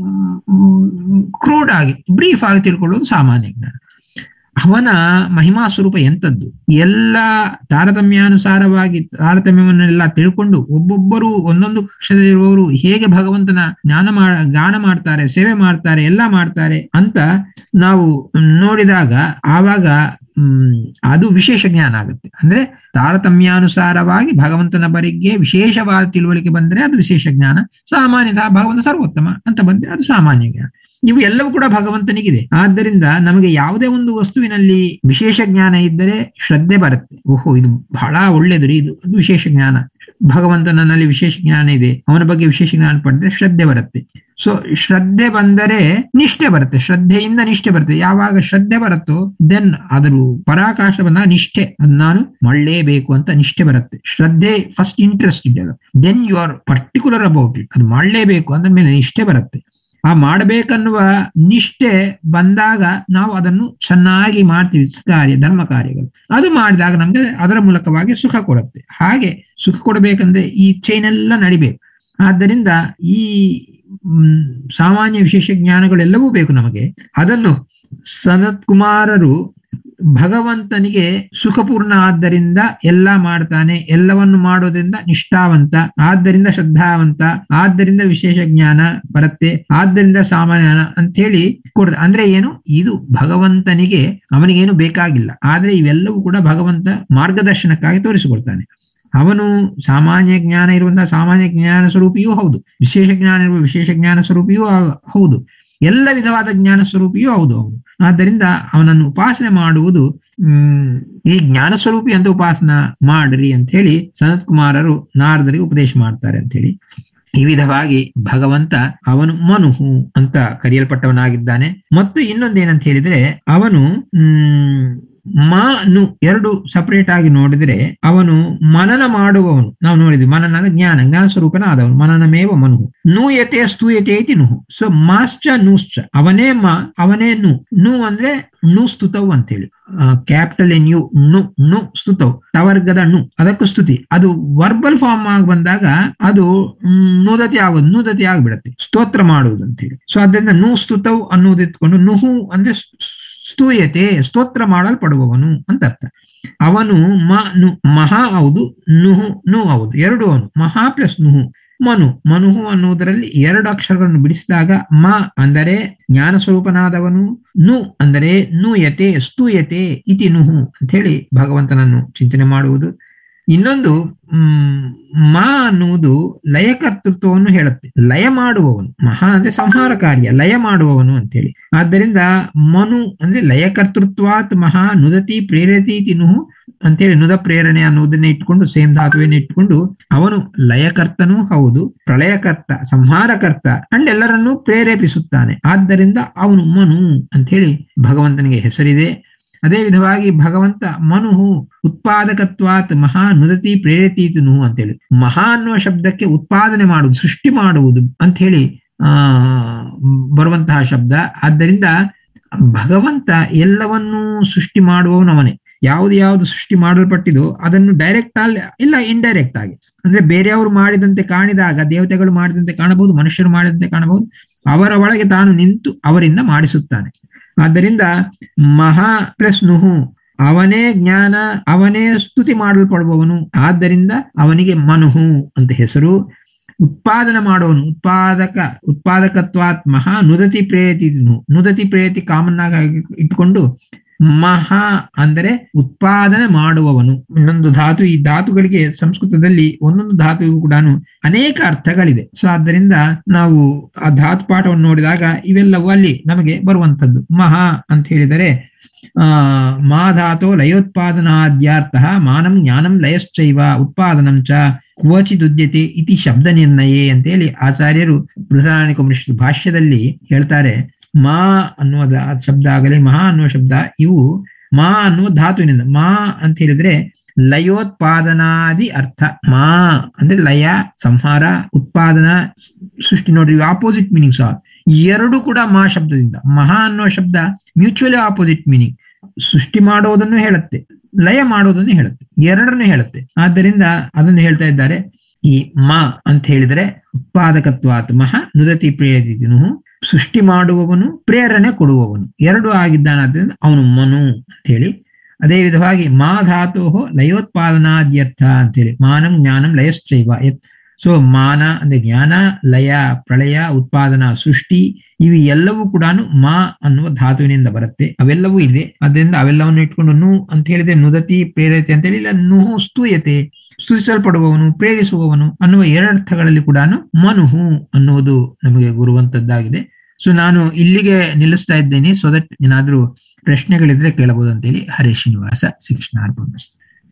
ಕ್ರೂಡ್ ಆಗಿ ಬ್ರೀಫ್ ಆಗಿ ತಿಳ್ಕೊಳ್ಳೋದು ಸಾಮಾನ್ಯ ಜ್ಞಾನ. ಅವನ ಮಹಿಮಾ ಸ್ವರೂಪ ಎಂಥದ್ದು, ಎಲ್ಲ ತಾರತಮ್ಯಾನುಸಾರವಾಗಿ ತಾರತಮ್ಯವನ್ನೆಲ್ಲ ತಿಳ್ಕೊಂಡು ಒಬ್ಬೊಬ್ಬರು ಒಂದೊಂದು ಕಕ್ಷದಲ್ಲಿರುವವರು ಹೇಗೆ ಭಗವಂತನ ಗಾನ ಮಾಡ್ತಾರೆ, ಸೇವೆ ಮಾಡ್ತಾರೆ, ಎಲ್ಲ ಮಾಡ್ತಾರೆ ಅಂತ ನಾವು ನೋಡಿದಾಗ ಆವಾಗ ಅದು ವಿಶೇಷ ಜ್ಞಾನ ಆಗುತ್ತೆ. ಅಂದ್ರೆ ತಾರತಮ್ಯಾನುಸಾರವಾಗಿ ಭಗವಂತನ ಬರಿಗೆ ವಿಶೇಷವಾದ ತಿಳುವಳಿಕೆ ಬಂದ್ರೆ ಅದು ವಿಶೇಷ ಜ್ಞಾನ. ಸಾಮಾನ್ಯತಃ ಭಗವಂತ ಸರ್ವೋತ್ತಮ ಅಂತ ಬಂದ್ರೆ ಅದು ಸಾಮಾನ್ಯ ಜ್ಞಾನ. ಇವು ಎಲ್ಲವೂ ಕೂಡ ಭಗವಂತನಿಗಿದೆ. ಆದ್ದರಿಂದ ನಮಗೆ ಯಾವುದೇ ಒಂದು ವಸ್ತುವಿನಲ್ಲಿ ವಿಶೇಷ ಜ್ಞಾನ ಇದ್ದರೆ ಶ್ರದ್ಧೆ ಬರುತ್ತೆ. ಓಹೋ, ಇದು ಬಹಳ ಒಳ್ಳೇದು, ಇದು ವಿಶೇಷ ಜ್ಞಾನ, ಭಗವಂತನಲ್ಲಿ ವಿಶೇಷ ಜ್ಞಾನ ಇದೆ, ಅವನ ಬಗ್ಗೆ ವಿಶೇಷ ಜ್ಞಾನ ಪಡೆದ್ರೆ ಶ್ರದ್ಧೆ ಬರುತ್ತೆ. ಸೊ ಶ್ರದ್ಧೆ ಬಂದರೆ ನಿಷ್ಠೆ ಬರುತ್ತೆ. ಶ್ರದ್ಧೆಯಿಂದ ನಿಷ್ಠೆ ಬರುತ್ತೆ. ಯಾವಾಗ ಶ್ರದ್ಧೆ ಬರುತ್ತೋ ದೆನ್ ಅದ್ರ ಪರಾಕಾಶ ಬಂದಾಗ ನಿಷ್ಠೆ, ಅದ್ ನಾನು ಮಾಡಲೇಬೇಕು ಅಂತ ನಿಷ್ಠೆ ಬರುತ್ತೆ. ಶ್ರದ್ಧೆ ಫಸ್ಟ್ ಇಂಟ್ರೆಸ್ಟ್ ಇದೆಯಲ್ಲ, then you are particular about it. ಅದು ಮಾಡಲೇಬೇಕು ಅಂದ ಮೇಲೆ ನಿಷ್ಠೆ ಬರುತ್ತೆ. ಆ ಮಾಡಬೇಕನ್ನುವ ನಿಷ್ಠೆ ಬಂದಾಗ ನಾವು ಅದನ್ನು ಚೆನ್ನಾಗಿ ಮಾಡ್ತೀವಿ. ಕಾರ್ಯ, ಧರ್ಮ ಕಾರ್ಯಗಳು ಅದು ಮಾಡಿದಾಗ ನಮ್ಗೆ ಅದರ ಮೂಲಕವಾಗಿ ಸುಖ ಕೊಡುತ್ತೆ. ಹಾಗೆ ಸುಖ ಕೊಡಬೇಕಂದ್ರೆ ಈ ಚೈನ್ ಎಲ್ಲ ನಡಿಬೇಕು. ಆದ್ದರಿಂದ ಈ ಸಾಮಾನ್ಯ ವಿಶೇಷ ಜ್ಞಾನಗಳೆಲ್ಲವೂ ಬೇಕು ನಮಗೆ. ಅದನ್ನು ಸನತ್ ಕುಮಾರರು ಭಗವಂತನಿಗೆ ಸುಖಪೂರ್ಣ ಆದ್ದರಿಂದ ಎಲ್ಲ ಮಾಡ್ತಾನೆ, ಎಲ್ಲವನ್ನು ಮಾಡೋದ್ರಿಂದ ನಿಷ್ಠಾವಂತ, ಆದ್ದರಿಂದ ಶ್ರದ್ಧಾವಂತ, ಆದ್ದರಿಂದ ವಿಶೇಷ ಜ್ಞಾನ ಬರುತ್ತೆ, ಆದ್ದರಿಂದ ಸಾಮಾನ್ಯ ಅಂತ ಹೇಳಿ ಕೊಡ. ಅಂದ್ರೆ ಏನು, ಇದು ಭಗವಂತನಿಗೆ ಅವನಿಗೇನು ಬೇಕಾಗಿಲ್ಲ. ಆದ್ರೆ ಇವೆಲ್ಲವೂ ಕೂಡ ಭಗವಂತ ಮಾರ್ಗದರ್ಶನಕ್ಕಾಗಿ ತೋರಿಸಿಕೊಡ್ತಾನೆ. ಅವನು ಸಾಮಾನ್ಯ ಜ್ಞಾನ ಇರುವಂತಹ ಸಾಮಾನ್ಯ ಜ್ಞಾನ ಸ್ವರೂಪಿಯೂ ಹೌದು, ವಿಶೇಷ ಜ್ಞಾನ ಇರುವ ವಿಶೇಷ ಜ್ಞಾನ ಸ್ವರೂಪಿಯೂ ಹೌದು, ಎಲ್ಲ ವಿಧವಾದ ಜ್ಞಾನ ಸ್ವರೂಪಿಯೂ ಹೌದು ಅವನು. ಆದ್ದರಿಂದ ಅವನನ್ನು ಉಪಾಸನೆ ಮಾಡುವುದು ಈ ಜ್ಞಾನ ಸ್ವರೂಪಿ ಅಂತ ಉಪಾಸನ ಮಾಡ್ರಿ ಅಂತ ಹೇಳಿ ಸನತ್ ಕುಮಾರರು ನಾರದರಿಗೆ ಉಪದೇಶ ಮಾಡ್ತಾರೆ ಅಂತ ಹೇಳಿ. ಈ ವಿಧವಾಗಿ ಭಗವಂತ ಅವನು ಮನುಹು ಅಂತ ಕರೆಯಲ್ಪಟ್ಟವನಾಗಿದ್ದಾನೆ. ಮತ್ತು ಇನ್ನೊಂದೇನಂತ ಹೇಳಿದ್ರೆ, ಅವನು ಮನು ಎರಡು ಸಪರೇಟ್ ಆಗಿ ನೋಡಿದ್ರೆ ಅವನು ಮನನ ಮಾಡುವವನು. ನಾವು ನೋಡಿದ್ವಿ, ಮನನ ಅಂದ್ರೆ ಜ್ಞಾನ ಸ್ವರೂಪನ ಆದವನು. ಮನನಮೇವ ಮನುಹು. ನೂಯತೆ ಸ್ತೂಯತೆ ಐತಿ ನುಹು. ಸೊ ಮಾಶ್ಚ ನೂಶ್ಚ, ಅವನೇ ಅವನೇ ನು ಅಂದ್ರೆ ನು ಸ್ತುತವು ಅಂತ ಹೇಳಿ, ಕ್ಯಾಪಿಟಲ್ ಎನ್ ಯು, ನು ಸ್ತುತವು, ತವರ್ಗದ ನು, ಅದಕ್ಕೂ ಸ್ತುತಿ. ಅದು ವರ್ಬಲ್ ಫಾರ್ಮ್ ಆಗಿ ಬಂದಾಗ ಅದು ನೂದತಿ ಆಗ್ಬಿಡತ್ತೆ, ಸ್ತೋತ್ರ ಮಾಡುವುದು ಅಂತ ಹೇಳಿ. ಸೊ ಅದರಿಂದ ನು ಸ್ತುತವು ಅನ್ನೋದು ಇಟ್ಕೊಂಡು ನುಹು ಅಂದ್ರೆ ಸ್ತೂಯತೆ, ಸ್ತೋತ್ರ ಮಾಡಲ್ಪಡುವವನು ಅಂತ ಅರ್ಥ. ಅವನು ಮಹಾ ಹೌದು, ನು ಹೌದು, ಎರಡು ಅವನು. ಮಹಾ ಪ್ಲಸ್ ನುಹು. ಮನುಹು ಅನ್ನುವುದರಲ್ಲಿ ಎರಡು ಅಕ್ಷರಗಳನ್ನು ಬಿಡಿಸಿದಾಗ ಮ ಅಂದರೆ ಜ್ಞಾನ ಸ್ವರೂಪನಾದವನು, ನು ಅಂದರೆ ನೂಯತೆ, ಸ್ತೂಯತೆ ಇತಿ ನುಹು ಅಂತ ಹೇಳಿ ಭಗವಂತನನ್ನು ಚಿಂತನೆ ಮಾಡುವುದು. ಇನ್ನೊಂದು ಮ ಅನ್ನುವುದು ಲಯಕರ್ತೃತ್ವವನ್ನು ಹೇಳುತ್ತೆ, ಲಯ ಮಾಡುವವನು. ಮಹಾ ಅಂದ್ರೆ ಸಂಹಾರ ಕಾರ್ಯ, ಲಯ ಮಾಡುವವನು ಅಂತೇಳಿ. ಆದ್ದರಿಂದ ಮನು ಅಂದ್ರೆ ಲಯಕರ್ತೃತ್ವಾತ್ ಮಹಾ ನುದತಿ ಪ್ರೇರತೀತಿ ನುಹು ಅಂತೇಳಿ, ನುದ ಪ್ರೇರಣೆ ಅನ್ನುವುದನ್ನ ಇಟ್ಕೊಂಡು ಸೇಮ್ ಧಾತುವನ್ನು ಇಟ್ಕೊಂಡು ಅವನು ಲಯಕರ್ತನೂ ಹೌದು, ಪ್ರಳಯಕರ್ತ, ಸಂಹಾರಕರ್ತ ಅಂಡ್ ಎಲ್ಲರನ್ನೂ ಪ್ರೇರೇಪಿಸುತ್ತಾನೆ. ಆದ್ದರಿಂದ ಅವನು ಮನು ಅಂತ ಹೇಳಿ ಭಗವಂತನಿಗೆ ಹೆಸರಿದೆ. ಅದೇ ವಿಧವಾಗಿ ಭಗವಂತ ಮನುಹು ಉತ್ಪಾದಕತ್ವಾತ್ ಮಹಾ ನುದತಿ ಪ್ರೇರೇತೀತು ನುಹು ಅಂತೇಳಿ, ಮಹಾ ಅನ್ನುವ ಶಬ್ದಕ್ಕೆ ಉತ್ಪಾದನೆ ಮಾಡುವುದು, ಸೃಷ್ಟಿ ಮಾಡುವುದು ಅಂತ ಹೇಳಿ ಬರುವಂತಹ ಶಬ್ದ. ಆದ್ದರಿಂದ ಭಗವಂತ ಎಲ್ಲವನ್ನೂ ಸೃಷ್ಟಿ ಮಾಡುವವನು ಅವನೇ. ಯಾವ್ದು ಸೃಷ್ಟಿ ಮಾಡಲ್ಪಟ್ಟಿದೋ ಅದನ್ನು ಡೈರೆಕ್ಟ್ ಆಗಿ ಇಲ್ಲ ಇಂಡೈರೆಕ್ಟ್ ಆಗಿ, ಅಂದ್ರೆ ಬೇರೆಯವರು ಮಾಡಿದಂತೆ ಕಾಣಿದಾಗ ದೇವತೆಗಳು ಮಾಡಿದಂತೆ ಕಾಣಬಹುದು, ಮನುಷ್ಯರು ಮಾಡಿದಂತೆ ಕಾಣಬಹುದು. ಅವರ ಒಳಗೆ ತಾನು ನಿಂತು ಅವರಿಂದ ಮಾಡಿಸುತ್ತಾನೆ. ಆದ್ದರಿಂದ ಮಹಾ ಪ್ಲಸ್ ನುಹು, ಅವನೇ ಜ್ಞಾನ, ಅವನೇ ಸ್ತುತಿ ಮಾಡಲ್ಪಡುವವನು, ಆದ್ದರಿಂದ ಅವನಿಗೆ ಮನುಹು ಅಂತ ಹೆಸರು. ಉತ್ಪಾದನೆ ಮಾಡುವನು, ಉತ್ಪಾದಕತ್ವಾತ್ ಮಹಾ ನುದತಿ ಪ್ರೇಯತಿ, ನುದತಿ ಪ್ರೇಯತಿ ಕಾಮನ್ ಆಗಿ ಇಟ್ಕೊಂಡು ಮಹಾ ಅಂದರೆ ಉತ್ಪಾದನೆ ಮಾಡುವವನು. ಇನ್ನೊಂದು ಧಾತು, ಈ ಧಾತುಗಳಿಗೆ ಸಂಸ್ಕೃತದಲ್ಲಿ ಒಂದೊಂದು ಧಾತುವಿಗೂ ಕೂಡ ಅನೇಕ ಅರ್ಥಗಳಿದೆ. ಸೊ ಆದ್ದರಿಂದ ನಾವು ಆ ಧಾತು ಪಾಠವನ್ನು ನೋಡಿದಾಗ ಇವೆಲ್ಲವೂ ಅಲ್ಲಿ ನಮಗೆ ಬರುವಂತದ್ದು. ಮಹಾ ಅಂತ ಹೇಳಿದರೆ ಮಾ ಧಾತೋ ಲಯೋತ್ಪಾದನಾದ್ಯಾರ್ಥ ಮಾನಂ ಜ್ಞಾನಂ ಲಯಶ್ಚೈವ ಉತ್ಪಾದನಂ ಚ ಕ್ವಚಿದುದ್ಯತೆ ಇತಿ ಶಬ್ದ ನಿರ್ಣಯೇ ಅಂತೇಳಿ ಆಚಾರ್ಯರು ಬೃಹದಾರಣ್ಯಕೋಪನಿಷತ್ ಭಾಷ್ಯದಲ್ಲಿ ಹೇಳ್ತಾರೆ. ಮಾ ಅನ್ನುವ ಶಬ್ದ ಆಗಲಿ ಮಹಾ ಅನ್ನುವ ಶಬ್ದ, ಇವು ಮಾ ಅನ್ನುವ ಧಾತುವಿನಿಂದ, ಮಾ ಅಂತ ಹೇಳಿದ್ರೆ ಲಯೋತ್ಪಾದನಾದಿ ಅರ್ಥ. ಮಾ ಅಂದ್ರೆ ಲಯ, ಸಂಹಾರ, ಉತ್ಪಾದನಾ, ಸೃಷ್ಟಿ. ನೋಡ್ರಿ, ಆಪೋಸಿಟ್ ಮೀನಿಂಗ್ಸ್ ಆರ್ ಎರಡು ಕೂಡ ಮಾ ಶಬ್ದದಿಂದ. ಮಹಾ ಅನ್ನುವ ಶಬ್ದ ಮ್ಯೂಚುವಲಿ ಆಪೋಸಿಟ್ ಮೀನಿಂಗ್. ಸೃಷ್ಟಿ ಮಾಡೋದನ್ನು ಹೇಳುತ್ತೆ, ಲಯ ಮಾಡೋದನ್ನು ಹೇಳುತ್ತೆ, ಎರಡನ್ನು ಹೇಳುತ್ತೆ. ಆದ್ದರಿಂದ ಅದನ್ನು ಹೇಳ್ತಾ ಇದ್ದಾರೆ. ಈ ಮಾ ಅಂತ ಹೇಳಿದರೆ ಉತ್ಪಾದಕತ್ವಾತ್ ಮಹಾ ನುದತಿ ಪ್ರೇಯತಿನು, ಸೃಷ್ಟಿ ಮಾಡುವವನು, ಪ್ರೇರಣೆ ಕೊಡುವವನು, ಎರಡು ಆಗಿದ್ದಾನಾದ್ರಿಂದ ಅವನು ಮನು ಅಂತ ಹೇಳಿ. ಅದೇ ವಿಧವಾಗಿ ಮಾ ಧಾತೋ ಲಯೋತ್ಪಾದನಾದ್ಯರ್ಥ ಅಂತೇಳಿ, ಮಾನಂ ಜ್ಞಾನಂ ಲಯಶ್ಚೈವ. ಸೊ ಮಾನ ಅಂದ್ರೆ ಜ್ಞಾನ, ಲಯ ಪ್ರಳಯ, ಉತ್ಪಾದನಾ ಸೃಷ್ಟಿ, ಇವು ಎಲ್ಲವೂ ಕೂಡ ಮಾ ಅನ್ನುವ ಧಾತುವಿನಿಂದ ಬರುತ್ತೆ. ಅವೆಲ್ಲವೂ ಇದೆ. ಅದರಿಂದ ಅವೆಲ್ಲವನ್ನು ಇಟ್ಕೊಂಡು ನು ಅಂತ ಹೇಳಿದ್ರೆ ನುದತಿ ಪ್ರೇರತೆ ಅಂತ ಹೇಳಿ, ಇಲ್ಲ ನುಹು ಸ್ತೂಯತೆ, ಸ್ತುತಿಸಲ್ಪಡುವವನು, ಪ್ರೇರಿಸುವವನು ಅನ್ನುವ ಎರಡರ್ಥಗಳಲ್ಲಿ ಕೂಡ ಮನುಹು ಅನ್ನುವುದು ನಮಗೆ ಗುರುವಂತದ್ದಾಗಿದೆ. ಸೊ ನಾನು ಇಲ್ಲಿಗೆ ನಿಲ್ಲಿಸ್ತಾ ಇದ್ದೇನೆ. ಸೊ ದಟ್ ಏನಾದ್ರೂ ಪ್ರಶ್ನೆಗಳಿದ್ರೆ ಕೇಳಬಹುದು ಅಂತೇಳಿ. ಹರೇ ಶ್ರೀನಿವಾಸ, ಶ್ರೀಕೃಷ್ಣ ಅರ್ಪಣಮಸ್ತು.